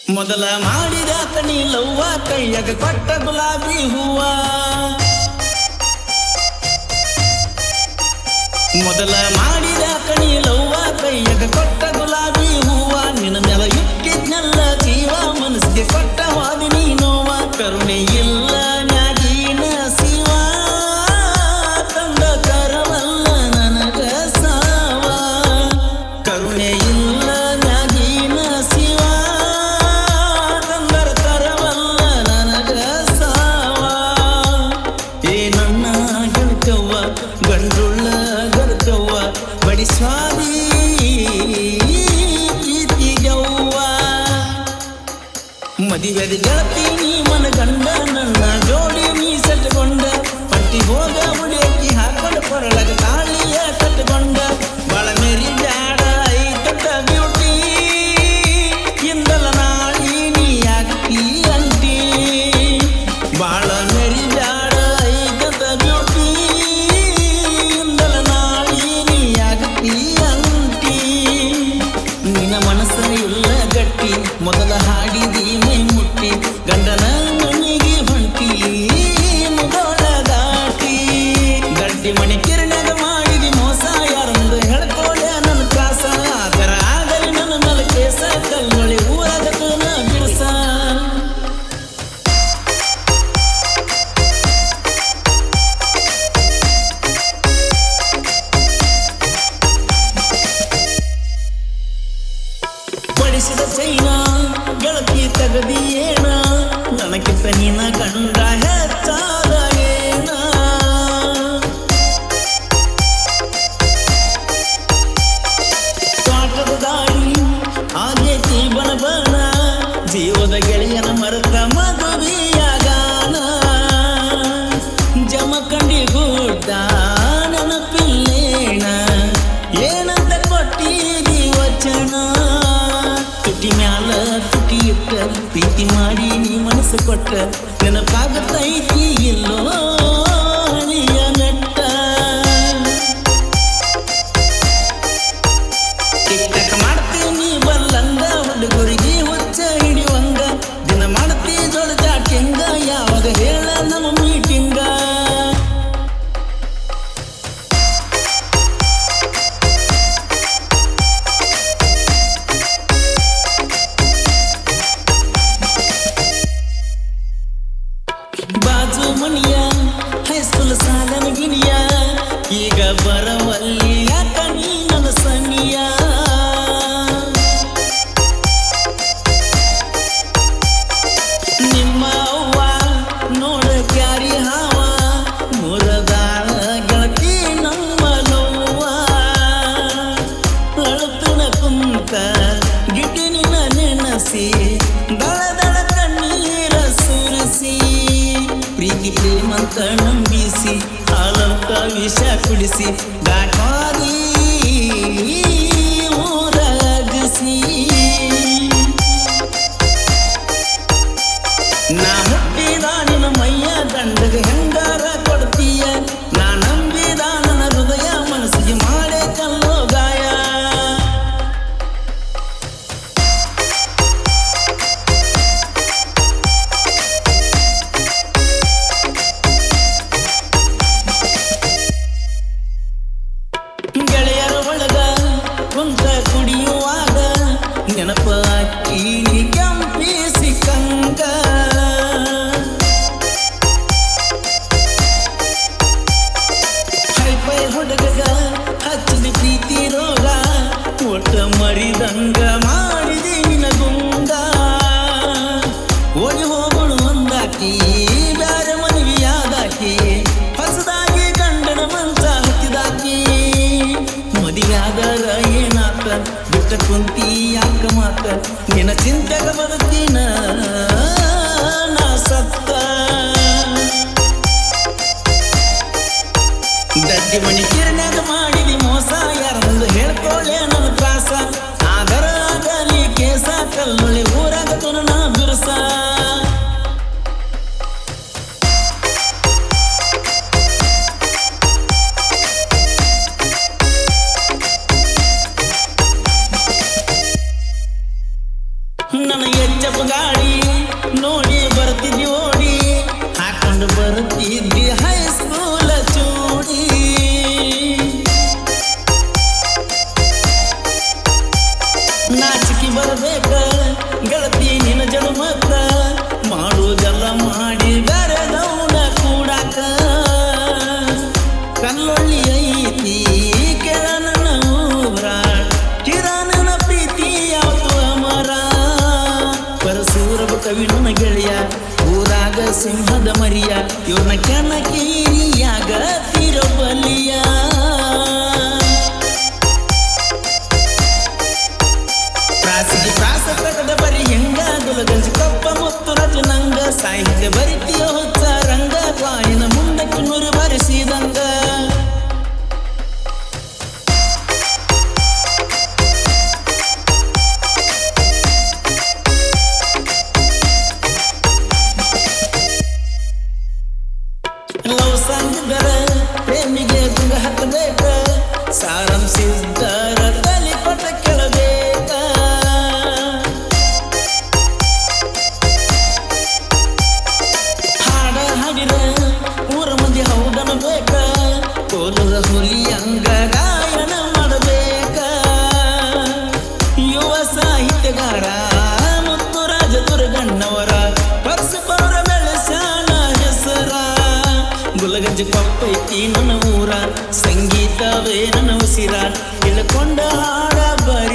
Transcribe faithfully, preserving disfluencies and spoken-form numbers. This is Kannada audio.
ಮೊದಲ ಮಾಡಿದ ಕಣಿ ಲವ್ವ ಕೈಯಾಗ ಕೊಟ್ಟ ಗುಲಾಬಿ ಹೂವ ಮೊದಲ ಮಾಡಿದ ಕಣಿ ಲವ್ವ ಕೈಯಾಗ ಕೊಟ್ಟ ಗುಲಾಬಿ ಹೂವ ನಿನ್ನ ನೆಲ ಇಟ್ಟಿದ್ನೆಲ್ಲ ಜೀವ ಮನಸ್ಸಿಗೆ ಕೊಟ್ಟ ವಾದಿನಿ ನೋವ ಕರುಣೆ ಇಲ್ಲ ನ್ಯಾಗಿನ ಶಿವ ತಂದ ಕರವಲ್ಲ ನನಗ ಸಾವ ಕರುಣೆ ಇಲ್ಲ ನ್ಯಾಗಿನ ಶಿವ ತಂದರ ಕರವಲ್ಲ ನನಗ ಸಾವ ಏ ನನ್ನ ಗೆಳತವ್ವ ಗಂಡುಳ್ಳ ಗರ್ಕವ್ವ ಬಡಿ ಸ್ವಾದಿ ಪ್ರೀತಿಗವ್ವ ಮದಿವೆದ ಗೆಳತಿ ನೀ ಮನ ಗಂಡ ನನ್ನ ಜೋಡಿ ನೀ ಸೆಟ್ಕೊಂಡ ಪಟ್ಟಿ ಹೋಗ ಮುಡಿಯಕ್ಕಿ ಹಾಕೊಂಡ ಕೊರಳಗ ತಾಳಿಯ ಕಟ್ಕೊಂಡ ಬಾಳ ಮೇರಿ ಬ್ಯಾಡ ಐತಟ ಬ್ಯೂಟಿ ಇಂದಲ ನಾಳಿ ನೀ ಆಗ್ತಿ ಅಂಟಿ ಬಾಳ ಮೇರಿ ಬ್ಯಾಡ ಐತಟ ಬ್ಯೂಟಿ ಇಂದಲ ನಾಳಿ ನೀ ಆಗ್ತಿ ಅಂಟಿ ನಿನ್ನ ಮನಸ್ಸ ಇಲ್ಲ ಗಟ್ಟಿ ಮೊದಲ ಹಾಡಿದಿ ಮೈ ಮುಟ್ಟಿ ಗಂಡನ ಮನೆಗೆ ಹೊಂಟಿ ಮುಗೋಳ ದಾಟಿ ಗಡ್ಡಿ ಮನೆ ಕಿರಣಗ ಮಾಡಿದಿ ಮೋಸ ಯಾರಂದು ಹೇಳ್ಕೋಳೆ ನನ್ನ ತ್ರಾಸ ಆದರ ಆಗಲಿ ನನ್ನ ನಲ ಕೇಸ ಕಲ್ಮಳಿ ಊರಾಗತನ ಬಿಡಸ ಬಡಿಸಿದ ಚೈನ ಗೆಳತಿ ತಗದಿ ಏನ ನನಗಿಂತ ನೀನ ಕಂಡ ಹೆಚ್ಚಾದ ಏನ ತೋಟದ ದಾಡಿ ಆಗೇತಿ ಬಣ ಬಣ ಜೀವದ ಗೆಳೆಯನ ಮರತ ಮದುವೆಯಾಗಾನ ಜಮಖಂಡಿ ಗುಡ್ಡ ನೆನಪಿಲ್ಲೇಣ ಏನಂತ ಕೊಟ್ಟಿದಿ ವಚನ ತುಟಿ ಮ್ಯಾಲ ತುಟಿ ಇಟ್ಟ ಪ್ರೀತಿ ಮಾಡಿ ನೀ ಮನಸ್ಸು ಕೊಟ್ಟ ನೆನಪಾಗತೈತಿ ಇಲ್ಲೋ ಹಣಿಯ ನೆಟ್ಟ ಟಿಕ್ಟಕ್ ಮಾಡ್ತೀನಿ ಬಲ್ಲಂಗ ಹುಡುಗರಿಗೆ ಹುಚ್ಚ ಹಿಡಿಯುವಂಗ ದಿನ ಮಾಡ್ತಿ ಜೋಳ ಜಾಟಿಂಗ ಯಾವಾಗ ಹೇಳ ನಮ್ಮ ಮೀಟಿಂಗ ಬಾಜು ಮನಿಯ ಹೈಸ್ಕೂಲ್ ಸಾಲನ ಗಿಣಿಯ ಈಗ ಬರವಲ್ಲಿ ಯಾಕ ನೀ ನನ್ನ ಸನಿಯ ನಿಮ್ಮ ಅವ್ವ ನೋಡ ಕ್ಯಾರಿ ಹಾವ ಮುರದಾಳ ಗೆಳತಿ ನಮ್ಮ ನೋವ ಅಳುತ್ತನ ಕುಂತ ಗಿಡ್ಡಿ ನಿನ್ನ ನೆನಸಿ ದಳ ದಳ ಕಣ್ಣೀರ ಸುರಿಸಿ ಪ್ರೀತಿ ಪ್ರೇಮಂತ ನಂಬಿಸಿ ಹಾಲಂತ ವಿಷ ಕುಡಿಸಿ ದಾಟಾದಿ ಊರಾಗಿಸಿ ನಾ ಹುಟ್ಟಿದ ನಿನ್ನ ಮೈಯ ದಂಡಗ ಹೆಂಗಾರ ಕೊಡ್ತೀಯ ನಾ ನಂಬಿದ ನನ್ನ ಹೃದಯ ಮನಸ್ಸಿಗೆ ಮಾಡೇ ಕಲ್ಲೋ ಗಾಯ ಗೆಳೆಯರ ಒಳಗ ಕುಂತ ಕುಡಿಯುವಾಗ ನೆನಪ ಕೀಳಿ ಕೆಂಪಿಸಿ ಕಂಗ ಹೈಪೈ ಹುಡುಗಗ ಹಚ್ಚಿದ ಪ್ರೀತಿ ರೋಗ ಒಟ್ಟ ಮರಿದಂಗ ಮಾಡಿದಿ ನಿನ್ನ ಗುಂಗ ಹೋಗಿ ಹೋಗೋಣ ಒಂದಾಕಿ ಬ್ಯಾರೆ ಮದುವೆಯಾದಾಕಿ ಹೊಸದಾಗಿ ಗಂಡನ ಮಂಚ ಹತ್ತಿದಾಕಿ ಮದಿಯಾದರ ಏನಾತ ಬಿಟ್ಟ ಕುಂತಿ ಯಾಕ ಮಾತ ನಿನ್ನ ಚಿಂತೆಗ ಬದುಕಿನ ನಾ ಸತ್ತ ದಡ್ಡಿ ಮಣಿ ಕಿರಣಗ ಮಾಡಿದಿ ಮೋಸ ಯಾರಂದು ಹೇಳ್ಕೊಳ್ಳೆ ನನ್ನ ತ್ರಾಸ ಆದರ ಆಗಲಿ ಕೇಸ ಕಲ್ಲೊಳೆ ಊರಾಗತನ ನಾ ಬಿರುಸ ನನ್ನ ಎಚ್ಚಪ್ಪ ಗಾಡಿ ನೋಡಿ ಬರ್ತಿದ್ದಿ ಓಡಿ ಹಾಕೊಂಡು ಬರ್ತಿದ್ದಿ ಹೈಸ್ಕೂಲ ಚೂಡಿ ನಾಚಿಕೆ ಬರಬೇಕ ಗೆಳತಿ ನಿನ್ನ ಜನ್ಮಕ್ಕ ಮಾಡುವುದೆಲ್ಲ ಮಾಡಿ ಗರದವನ ಕೂಡಾಕ ಕಲ್ಲೊಳ್ಳಿ ಐತಿ ಕೆಳ ನನ್ನ ಊರ ಕಿರಾನನ ಪ್ರೀತಿ ಯಾವತ್ತು ಅಮರ ಪರಸೂರಬ ಕವಿ ನನ್ನ ಗೆಳೆಯ ಊರಾಗ ಸಿಂಹದ ಮರಿಯ ಇವ್ರನ್ನ ಕೆಣಕೀರಿಯಾಗ ತಿರಬಲಿಯ ಪ್ರಾಸಿಗೆ ಪ್ರಾಸ ಕಟ್ಟದ ಬರಿ ಹೆಂಗ ಗುಲಗಂಜಿ ಕಪ್ಪ ಮುತ್ತು ರಜ ನಂಗ ಸಾಹಿತ್ಯ ಬರಿತಿಯ ಹೊತ್ತ ರಂಗ ಬಾಯಿನ ಮುಂದಕ್ಕೆ ನುರು ಬರಿಸಿದಂಗ ಲವ್ ಸಂಗರ ಪ್ರೇಮಿಗೆ ಗುಂಗ ಹತ್ತಬೇಕ ಸಾರಂಸಿದ್ದರ ತಲೆ ಪಟ ಕೆಳಬೇಕ ಹಾಡ ಹಾಡಿರ ಊರ ಮಂದಿ ಹೌದನ ಬೇಕ ಕೋಲದ ಹುಲಿ ಅಂಗ ಗಾಯನ ಮಾಡಬೇಕ ಯುವ ಸಾಹಿತ್ಯಗಾರ ಮತ್ತು ರಾಜ ದುರ್ಗಣ್ಣವರ ಪಕ್ಷಪರ ಬೆಳೆಸಾನ ಹೆಸರ ಗುಲಗಂಜ ಕೊಪ್ಪೈತಿ ನನ್ನ ಊರ ಸಂಗೀತವೇ ನನ್ನ ಉಸಿರ ಇಳ್ಕೊಂಡ ಹಾಡ ಬರಿ